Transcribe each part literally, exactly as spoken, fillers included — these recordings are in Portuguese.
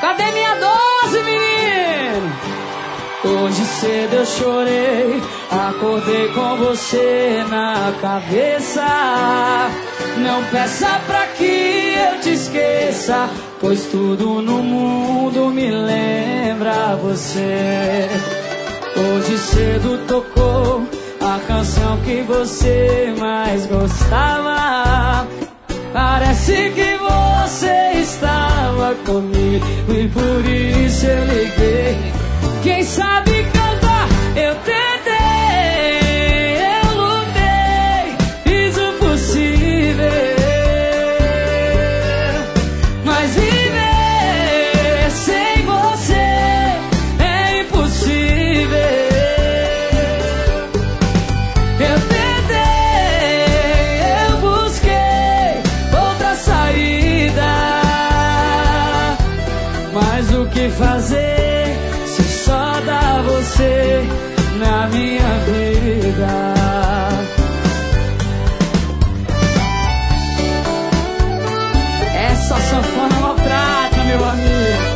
Cadê minha doze, menino? Hoje cedo eu chorei, acordei com você na cabeça. Não peça pra que eu te esqueça, pois tudo no mundo me lembra você. Hoje cedo tocou a canção que você mais gostava. Parece que você estava comigo e por isso eu liguei. Quem sabe cantar eu tentei, eu lutei, fiz o possível, mas viver sem você é impossível. Eu tentei, eu busquei outra saída, mas o que fazer? Só dá você na minha vida. Essa sanfona maltrata, meu amigo.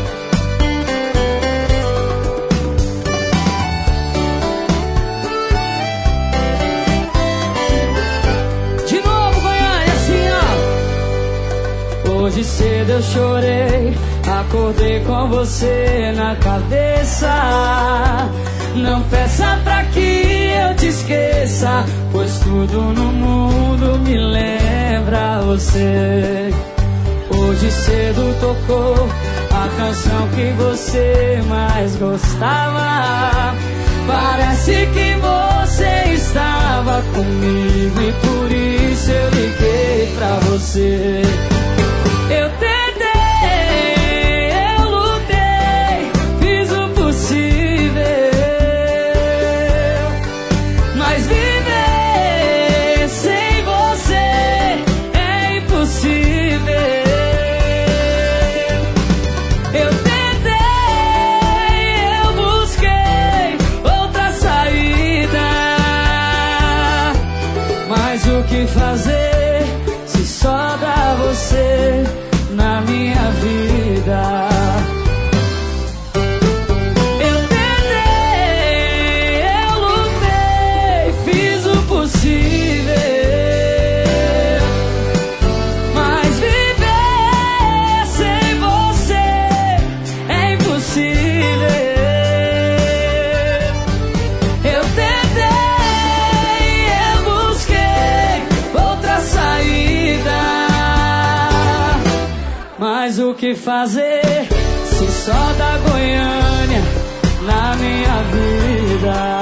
De novo, Goiânia, assim, ó. Hoje cedo eu chorei, acordei com você na cabeça. Não peça pra que eu te esqueça, pois tudo no mundo me lembra você. Hoje cedo tocou a canção que você mais gostava. Parece que você estava comigo e por isso eu liguei pra você. Eu fazer se só dá você na minha vida? Eu tentei, eu lutei, fiz o possível, mas viver sem você é impossível. Eu tentei, eu busquei saída, mas o que fazer se só dá Goiânia na minha vida?